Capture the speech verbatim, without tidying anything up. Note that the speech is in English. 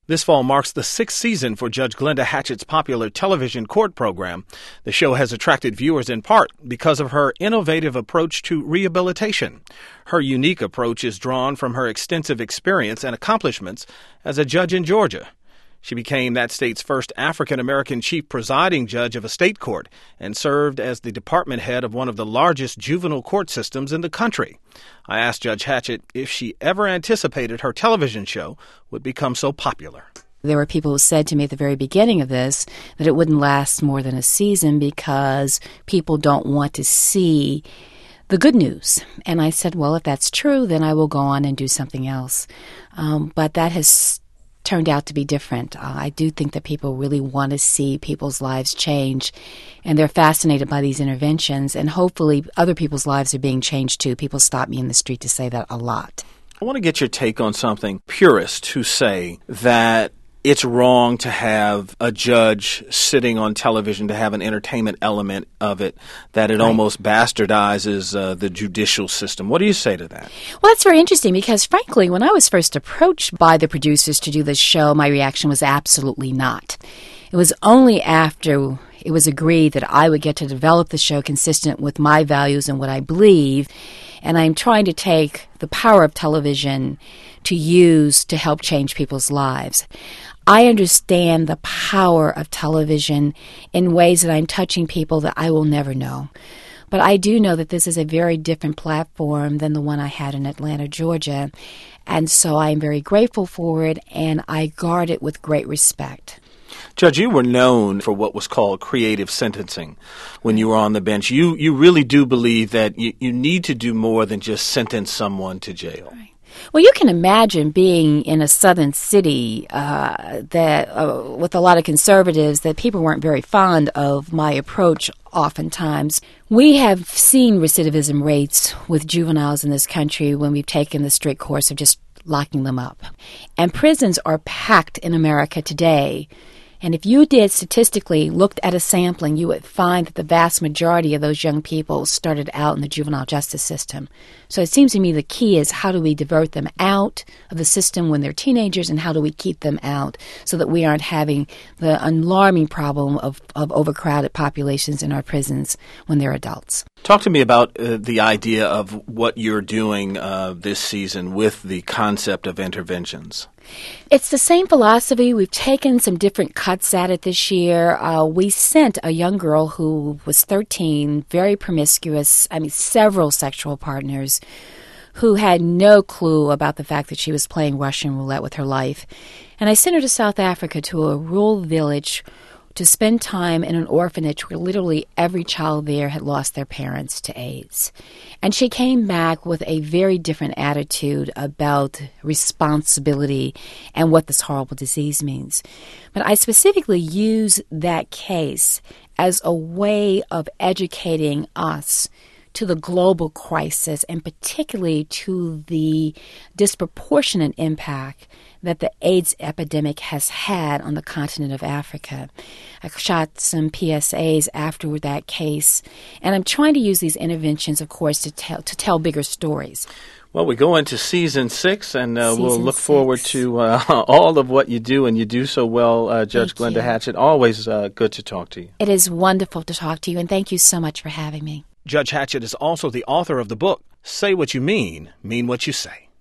This fall marks the sixth season for Judge Glenda Hatchett's popular television court program. The show has attracted viewers in part because of her innovative approach to rehabilitation. Her unique approach is drawn from her extensive experience and accomplishments as a judge in Georgia. She became that state's first African-American chief presiding judge of a state court and served as the department head of one of the largest juvenile court systems in the country. I asked Judge Hatchett if she ever anticipated her television show would become so popular. There were people who said to me at the very beginning of this that it wouldn't last more than a season because people don't want to see the good news. And I said, well, if that's true, then I will go on and do something else. Um, but that has turned out to be different. Uh, I do think that people really want to see people's lives change, and they're fascinated by these interventions, and hopefully other people's lives are being changed too. People stop me in the street to say that a lot. I want to get your take on something. Purists who say that it's wrong to have a judge sitting on television, to have an entertainment element of it, that it right. almost bastardizes uh, the judicial system. What do you say to that? Well, that's very interesting because, frankly, when I was first approached by the producers to do this show, my reaction was absolutely not. It was only after it was agreed that I would get to develop the show consistent with my values and what I believe, and I'm trying to take the power of television to use to help change people's lives. I understand the power of television in ways that I'm touching people that I will never know. But I do know that this is a very different platform than the one I had in Atlanta, Georgia. And so I'm very grateful for it, and I guard it with great respect. Judge, you were known for what was called creative sentencing when you were on the bench. You you really do believe that you, you need to do more than just sentence someone to jail. Right. Well, you can imagine being in a southern city uh, that, uh, with a lot of conservatives, that people weren't very fond of my approach oftentimes. We have seen recidivism rates with juveniles in this country when we've taken the strict course of just locking them up. And prisons are packed in America today. And if you did statistically looked at a sampling, you would find that the vast majority of those young people started out in the juvenile justice system. So it seems to me the key is how do we divert them out of the system when they're teenagers, and how do we keep them out so that we aren't having the alarming problem of, of overcrowded populations in our prisons when they're adults. Talk to me about uh, the idea of what you're doing uh, this season with the concept of interventions. It's the same philosophy. We've taken some different cuts at it this year. Uh, we sent a young girl who was thirteen, very promiscuous, I mean, several sexual partners, who had no clue about the fact that she was playing Russian roulette with her life. And I sent her to South Africa, to a rural village, to spend time in an orphanage where literally every child there had lost their parents to AIDS. And she came back with a very different attitude about responsibility and what this horrible disease means. But I specifically use that case as a way of educating us to the global crisis, and particularly to the disproportionate impact that the AIDS epidemic has had on the continent of Africa. I shot some P S As after that case, and I'm trying to use these interventions, of course, to tell to tell bigger stories. Well, we go into season six, and uh, season we'll look six. forward to uh, all of what you do, and you do so well, uh, Judge Thank Glenda you. Hatchett. Always uh, good to talk to you. It is wonderful to talk to you, and thank you so much for having me. Judge Hatchett is also the author of the book, Say What You Mean, Mean What You Say.